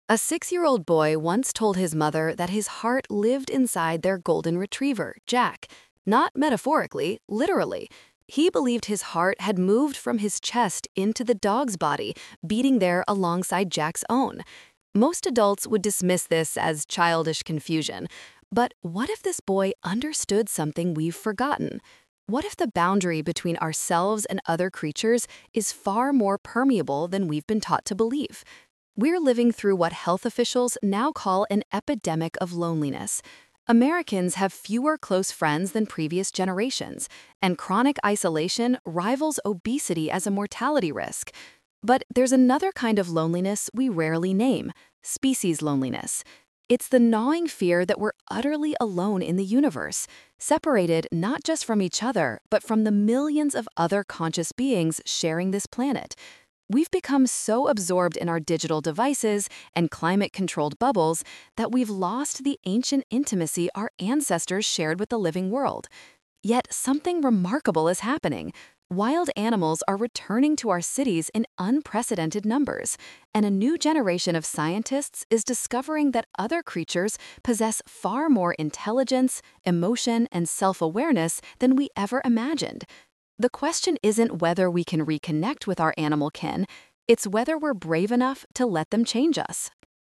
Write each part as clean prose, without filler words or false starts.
A 6-year-old boy once told his mother that his heart lived inside their golden retriever, Jack. Not metaphorically, literally. He believed his heart had moved from his chest into the dog's body, beating there alongside Jack's own. Most adults would dismiss this as childish confusion. But what if this boy understood something we've forgotten? What if the boundary between ourselves and other creatures is far more permeable than we've been taught to believe? We're living through what health officials now call an epidemic of loneliness. Americans have fewer close friends than previous generations, and chronic isolation rivals obesity as a mortality risk. But there's another kind of loneliness we rarely name: species loneliness. It's the gnawing fear that we're utterly alone in the universe, separated not just from each other, but from the millions of other conscious beings sharing this planet. We've become so absorbed in our digital devices and climate-controlled bubbles that we've lost the ancient intimacy our ancestors shared with the living world. Yet something remarkable is happening. Wild animals are returning to our cities in unprecedented numbers, and a new generation of scientists is discovering that other creatures possess far more intelligence, emotion, and self-awareness than we ever imagined. The question isn't whether we can reconnect with our animal kin, it's whether we're brave enough to let them change us.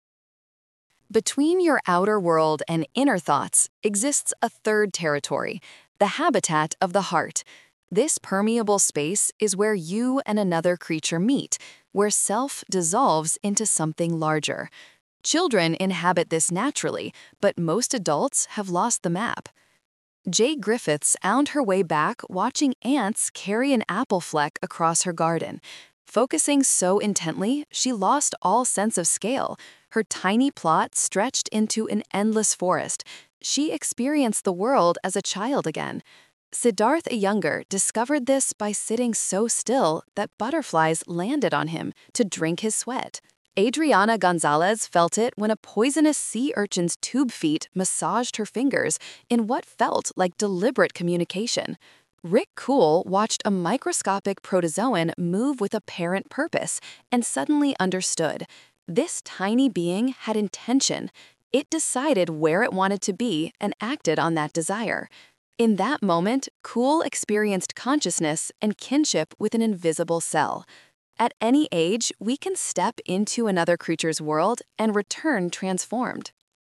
Between your outer world and inner thoughts exists a third territory, the habitat of the heart. This permeable space is where you and another creature meet, where self dissolves into something larger. Children inhabit this naturally, but most adults have lost the map. Jay Griffiths found her way back watching ants carry an apple fleck across her garden. Focusing so intently, she lost all sense of scale. Her tiny plot stretched into an endless forest. She experienced the world as a child again. Siddharth Iyengar discovered this by sitting so still that butterflies landed on him to drink his sweat. Adriana Gonzalez felt it when a poisonous sea urchin's tube feet massaged her fingers in what felt like deliberate communication. Rick Cool watched a microscopic protozoan move with apparent purpose and suddenly understood. This tiny being had intention. It decided where it wanted to be and acted on that desire. In that moment, Cool experienced consciousness and kinship with an invisible cell. At any age, we can step into another creature's world and return transformed.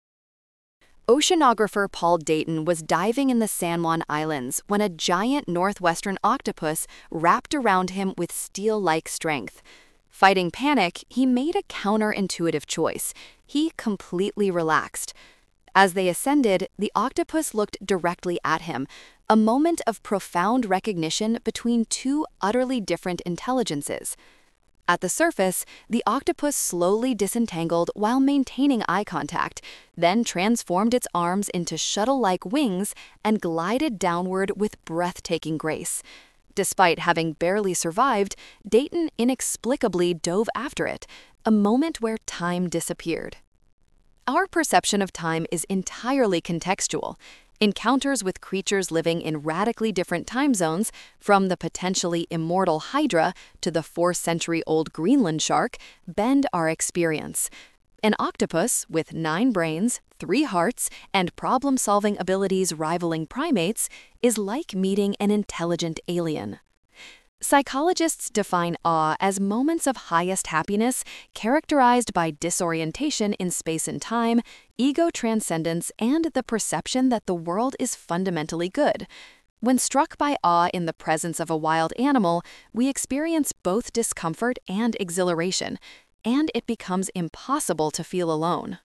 Oceanographer Paul Dayton was diving in the San Juan Islands when a giant northwestern octopus wrapped around him with steel-like strength. Fighting panic, he made a counterintuitive choice. He completely relaxed. As they ascended, the octopus looked directly at him, a moment of profound recognition between two utterly different intelligences. At the surface, the octopus slowly disentangled while maintaining eye contact, then transformed its arms into shuttle-like wings and glided downward with breathtaking grace. Despite having barely survived, Dayton inexplicably dove after it, a moment where time disappeared. Our perception of time is entirely contextual. Encounters with creatures living in radically different time zones, from the potentially immortal Hydra to the 4-century-old Greenland shark, bend our experience. An octopus with 9 brains, 3 hearts, and problem-solving abilities rivaling primates is like meeting an intelligent alien. Psychologists define awe as moments of highest happiness characterized by disorientation in space and time, ego transcendence, and the perception that the world is fundamentally good. When struck by awe in the presence of a wild animal, we experience both discomfort and exhilaration, and it becomes impossible to feel alone.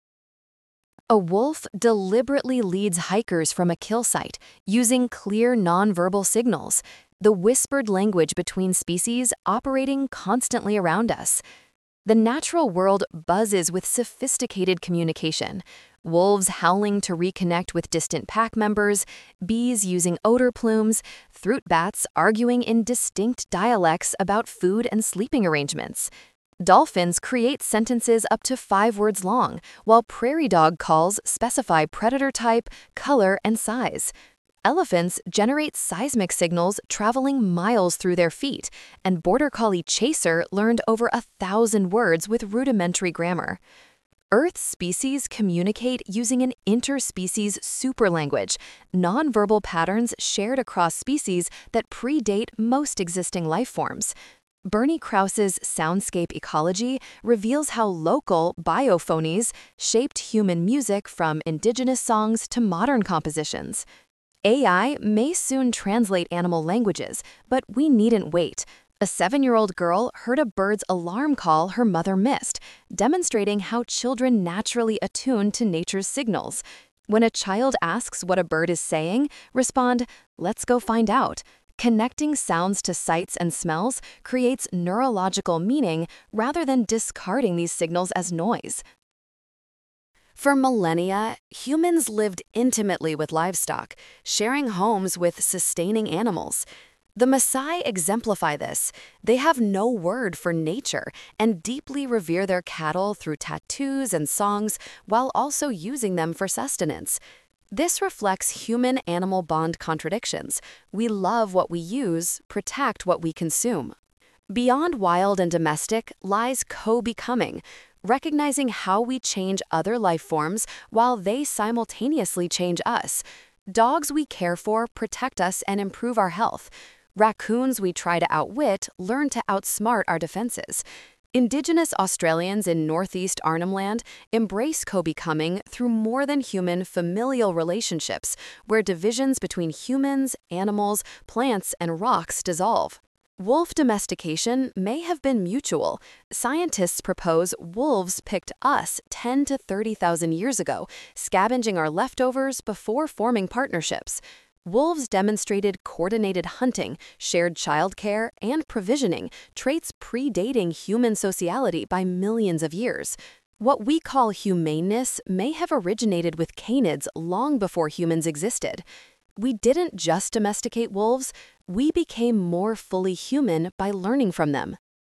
A wolf deliberately leads hikers from a kill site, using clear nonverbal signals, the whispered language between species operating constantly around us. The natural world buzzes with sophisticated communication, wolves howling to reconnect with distant pack members, bees using odor plumes, fruit bats arguing in distinct dialects about food and sleeping arrangements. Dolphins create sentences up to 5 words long, while prairie dog calls specify predator type, color, and size. Elephants generate seismic signals traveling miles through their feet, and Border Collie Chaser learned over 1,000 words with rudimentary grammar. Earth species communicate using an interspecies superlanguage, nonverbal patterns shared across species that predate most existing life forms. Bernie Krause's Soundscape Ecology reveals how local biophonies shaped human music from indigenous songs to modern compositions. AI may soon translate animal languages, but we needn't wait. A 7-year-old girl heard a bird's alarm call her mother missed, demonstrating how children naturally attune to nature's signals. When a child asks what a bird is saying, respond, "Let's go find out." Connecting sounds to sights and smells creates neurological meaning rather than discarding these signals as noise. For millennia, humans lived intimately with livestock, sharing homes with sustaining animals. The Maasai exemplify this. They have no word for nature and deeply revere their cattle through tattoos and songs while also using them for sustenance. This reflects human-animal bond contradictions. We love what we use, protect what we consume. Beyond wild and domestic lies co-becoming, recognizing how we change other life forms while they simultaneously change us. Dogs we care for protect us and improve our health. Raccoons we try to outwit learn to outsmart our defenses. Indigenous Australians in northeast Arnhem Land embrace co-becoming through more than human familial relationships, where divisions between humans, animals, plants, and rocks dissolve. Wolf domestication may have been mutual. Scientists propose wolves picked us 10 to 30,000 years ago, scavenging our leftovers before forming partnerships. Wolves demonstrated coordinated hunting, shared childcare, and provisioning, traits predating human sociality by millions of years. What we call humaneness may have originated with canids long before humans existed. We didn't just domesticate wolves, we became more fully human by learning from them.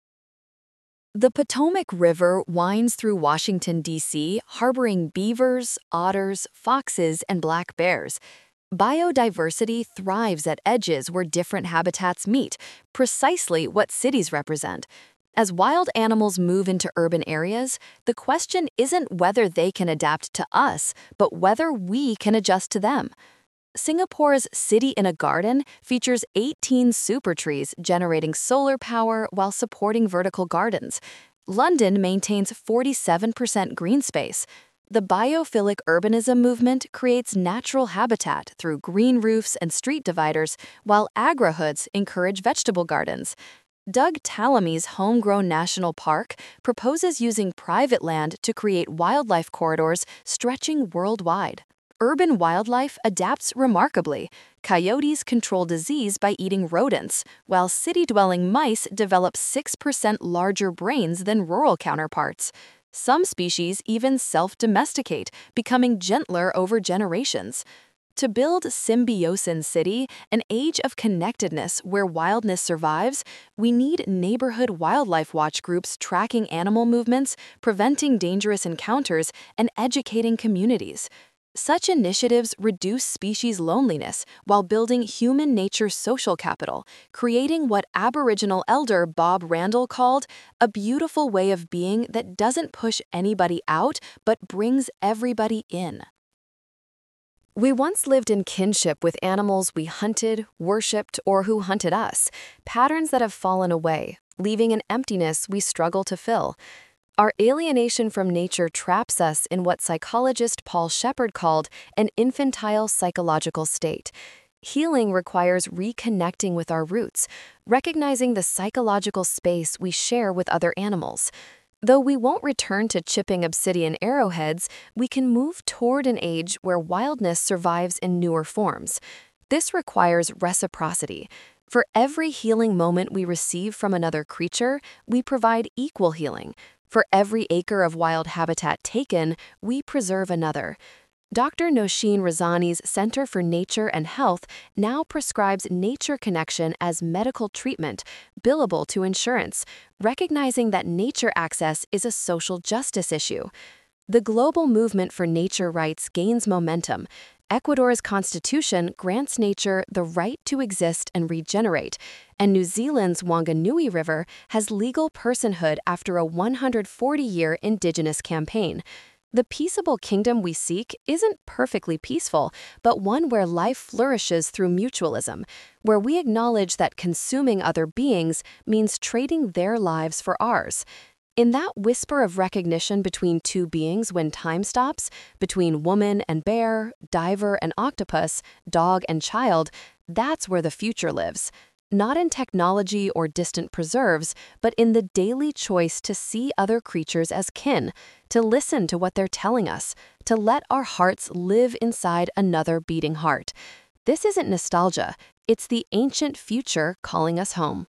The Potomac River winds through Washington, D.C., harboring beavers, otters, foxes, and black bears. Biodiversity thrives at edges where different habitats meet, precisely what cities represent. As wild animals move into urban areas, the question isn't whether they can adapt to us, but whether we can adjust to them. Singapore's City in a Garden features 18 super trees generating solar power while supporting vertical gardens. London maintains 47% green space. The biophilic urbanism movement creates natural habitat through green roofs and street dividers, while agrihoods encourage vegetable gardens. Doug Tallamy's Homegrown National Park proposes using private land to create wildlife corridors stretching worldwide. Urban wildlife adapts remarkably. Coyotes control disease by eating rodents, while city-dwelling mice develop 6% larger brains than rural counterparts. Some species even self-domesticate, becoming gentler over generations. To build Symbiosin City, an age of connectedness where wildness survives, we need neighborhood wildlife watch groups tracking animal movements, preventing dangerous encounters, and educating communities. Such initiatives reduce species loneliness while building human nature's social capital, creating what Aboriginal elder Bob Randall called a beautiful way of being that doesn't push anybody out but brings everybody in. We once lived in kinship with animals we hunted, worshipped, or who hunted us, patterns that have fallen away, leaving an emptiness we struggle to fill. Our alienation from nature traps us in what psychologist Paul Shepard called an infantile psychological state. Healing requires reconnecting with our roots, recognizing the psychological space we share with other animals. Though we won't return to chipping obsidian arrowheads, we can move toward an age where wildness survives in newer forms. This requires reciprocity. For every healing moment we receive from another creature, we provide equal healing. For every acre of wild habitat taken, we preserve another. Dr. Nosheen Razani's Center for Nature and Health now prescribes nature connection as medical treatment, billable to insurance, recognizing that nature access is a social justice issue. The global movement for nature rights gains momentum. Ecuador's constitution grants nature the right to exist and regenerate, and New Zealand's Wanganui River has legal personhood after a 140-year indigenous campaign. The peaceable kingdom we seek isn't perfectly peaceful, but one where life flourishes through mutualism, where we acknowledge that consuming other beings means trading their lives for ours. In that whisper of recognition between two beings when time stops, between woman and bear, diver and octopus, dog and child, that's where the future lives. Not in technology or distant preserves, but in the daily choice to see other creatures as kin, to listen to what they're telling us, to let our hearts live inside another beating heart. This isn't nostalgia, it's the ancient future calling us home.